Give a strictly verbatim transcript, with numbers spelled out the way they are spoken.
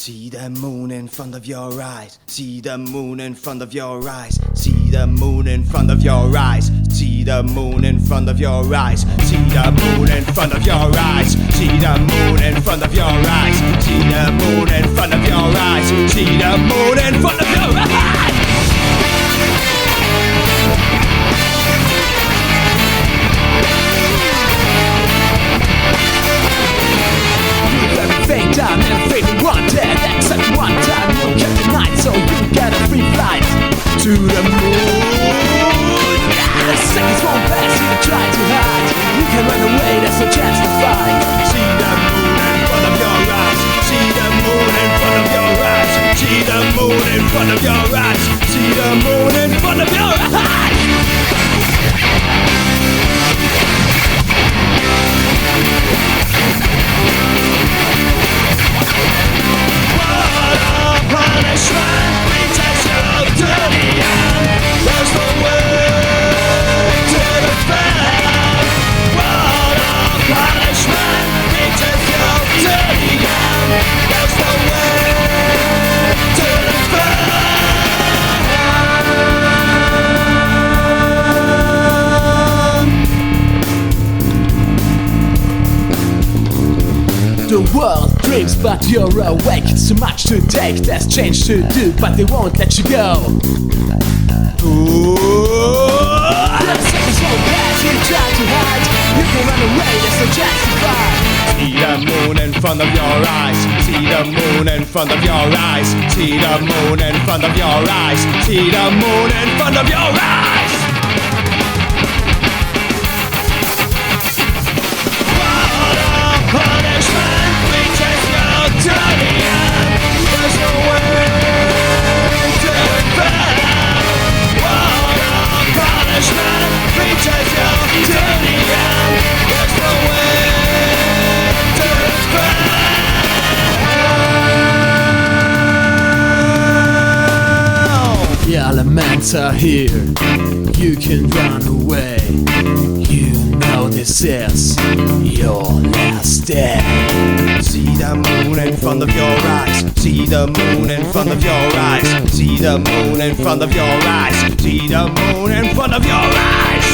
See the moon in front of your eyes. See the moon in front of your eyes. See the moon in front of your eyes. See the moon in front of your eyes. See the moon in front of your eyes. See the moon in front of your eyes. See the moon in front of your eyes. See the moon in front of your eyes. Everything done, everything wanted, except one time you kept the night, so you get a free flight to the moon. The seconds won't pass, you try to hide. You can run away, there's no chance to fight. See the moon in front of your eyes. See the moon in front of your eyes. See the moon in front of your eyes. See the moon in front of your eyes. The world dreams, but you're awake. It's too much to take, there's change to do, but they won't let you go. Ooh. The seconds won't pass, you try to hide. You can run away, there's no chance to fight. See the moon in front of your eyes. See the moon in front of your eyes. See the moon in front of your eyes. See the moon in front of your eyes. The elements are here, you can run away. You know this is your last day. See the moon in front of your eyes. See the moon in front of your eyes. See the moon in front of your eyes. See the moon in front of your eyes.